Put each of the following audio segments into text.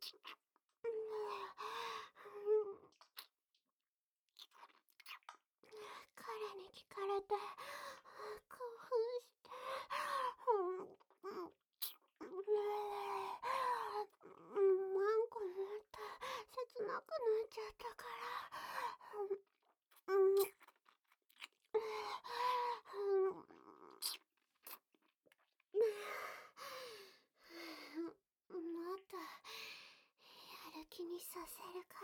彼に聞かれて興奮して、マンコになって切なくなっちゃったからもっとやる気にさせるから。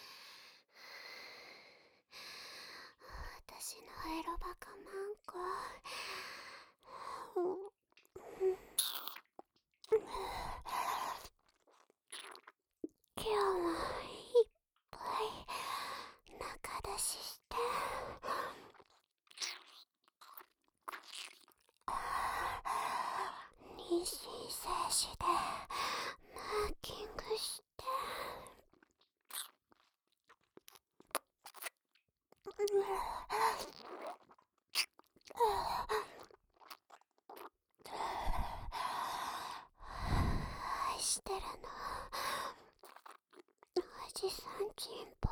私のエロバカマンコ。今日もいっぱい中出しして妊娠精子でマーキングして愛してるのおじさんチンポ。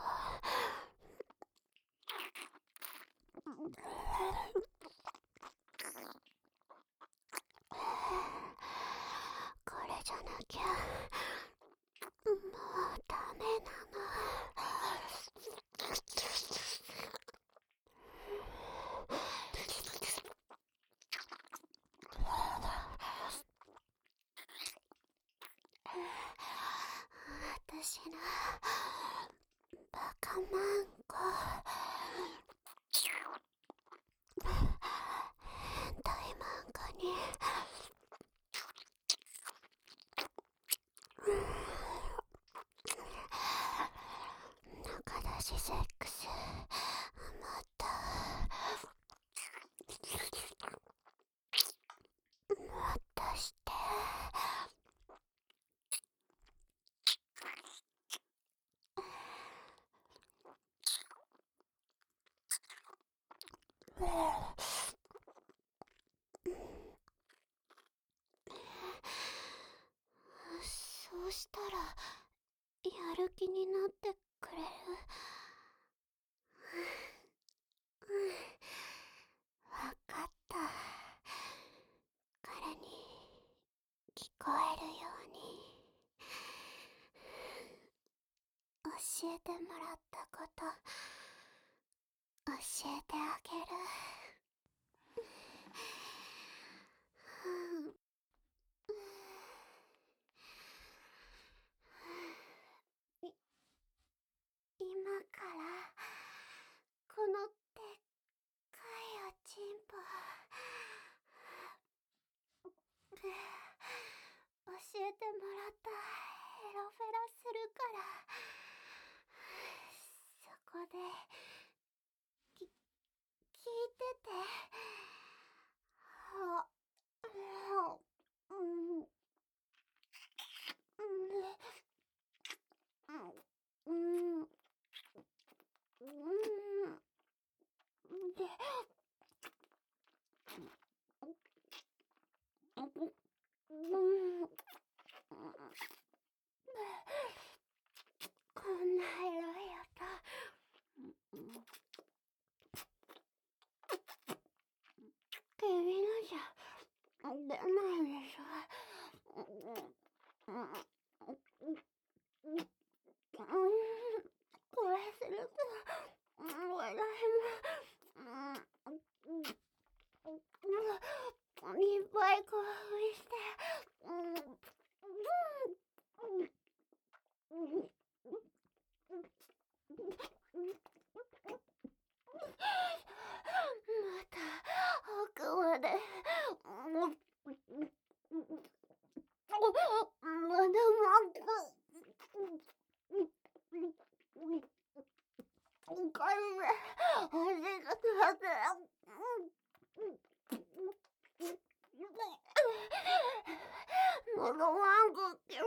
これじゃなきゃもうダメなの。私のバカマンコ。変態漫画に中出しセックスもっとしてそうしたらやる気になってくれる。わかった。彼に聞こえるように教えてもらったこと教えてあげる。今からこのでっかいおちんぽ教えてもらったエロフェラするから、そこで聞いてて。こんなエロい音君のじゃ出ないでしょ。これすると笑いもいっぱい興奮してまた奥までまだおかゆで味がなって喉ワンコ気持ちいい。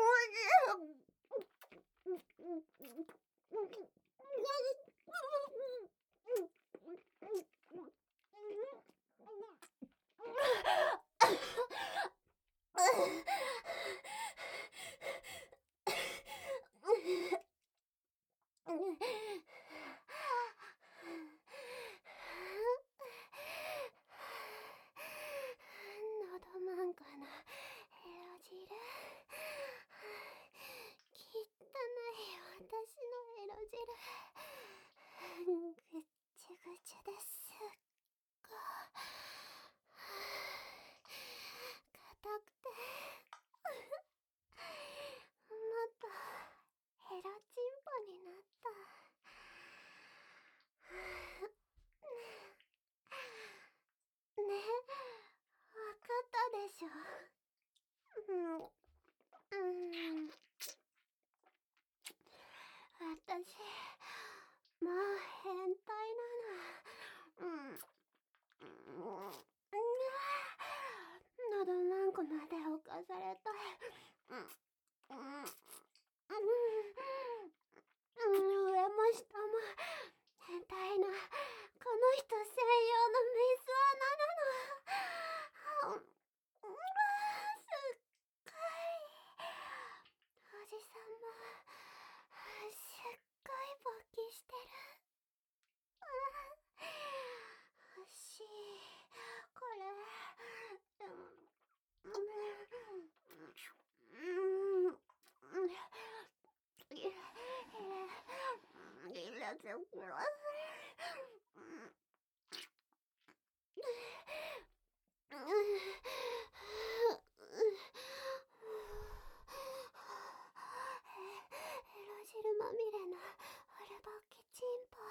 汁まみれのオルボッケチンポ、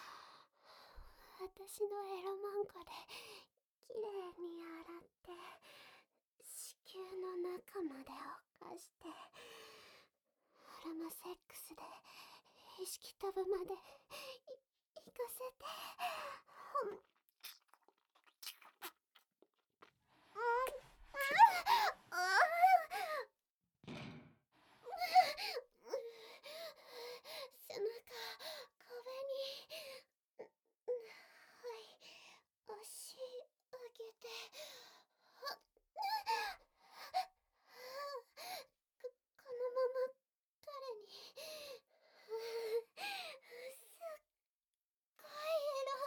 私のエロマンコできれいに洗って子宮の中まで犯して、アロマセックスで意識飛ぶまで行かせて、背中、壁に、はい、押し上げて、このまま彼に、すっごいエロ、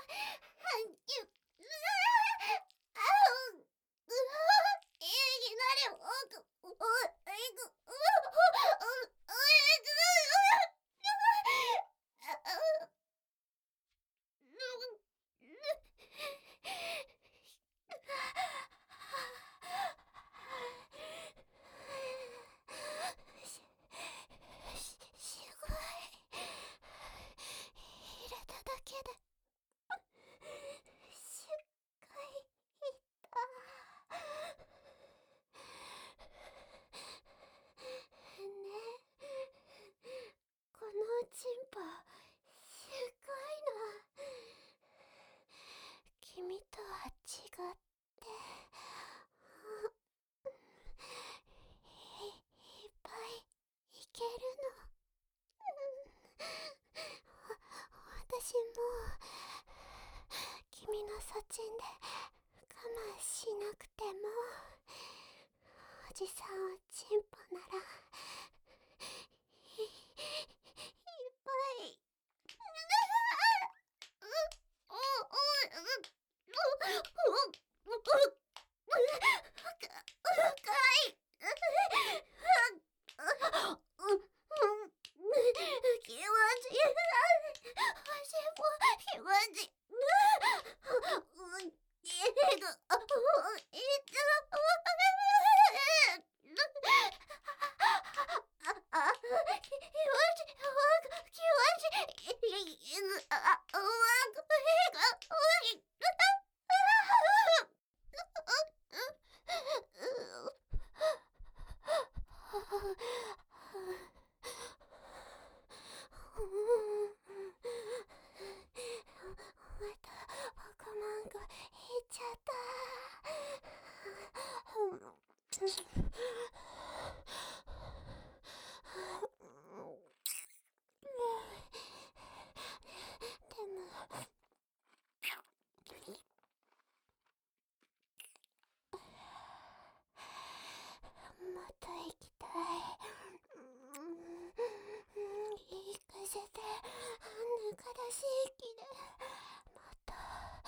いきなりすごい入れただけですっごい痛ね、このチンポすごいの。君とは違っていっぱいいけるの。私も君のそちんで我慢しなくても、おじさんはチンポならいっぱい。気持ちいい。足も気持ちいい。また僕マンゴいっちゃった。でももっと行きたい。行かせて、ぬかだし息でもっと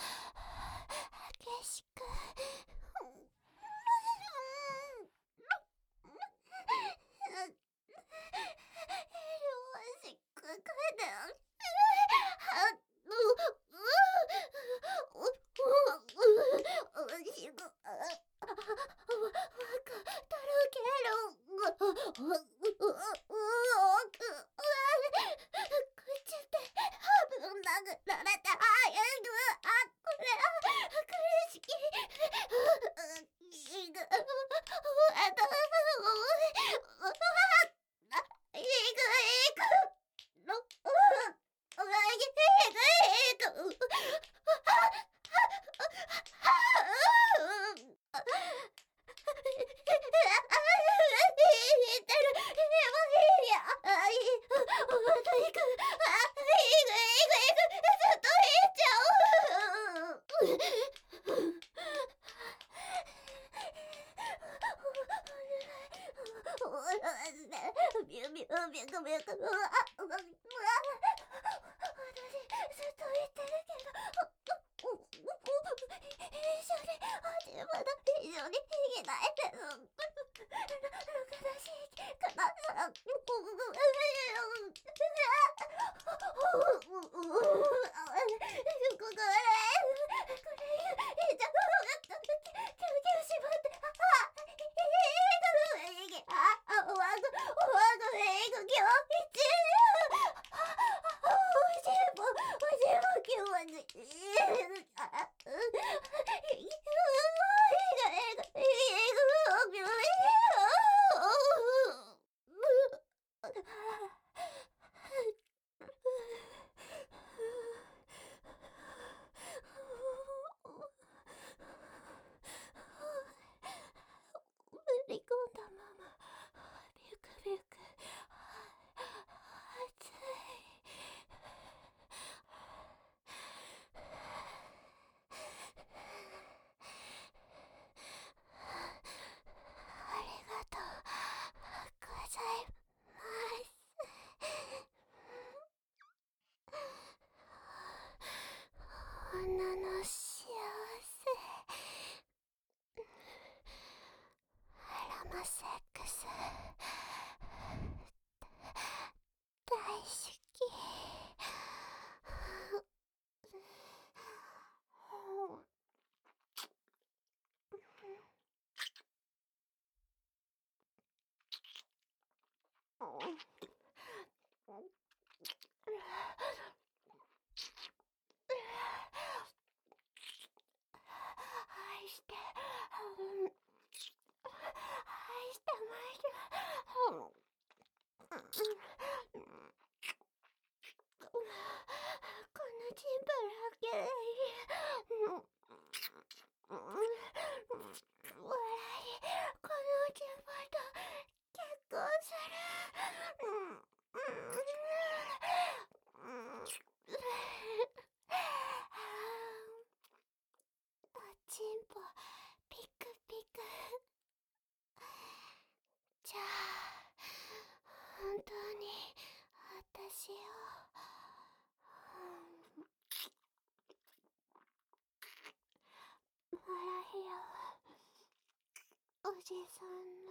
激しく。ビュビュビュビュビュ私ずっと言ってるけど、まだ一緒に行けないです。悲しいかな。 このチンパラけで笑い、このチンパと結婚する。おちんぽピクピク。じゃあ本当に私をマラヒアはおじさんの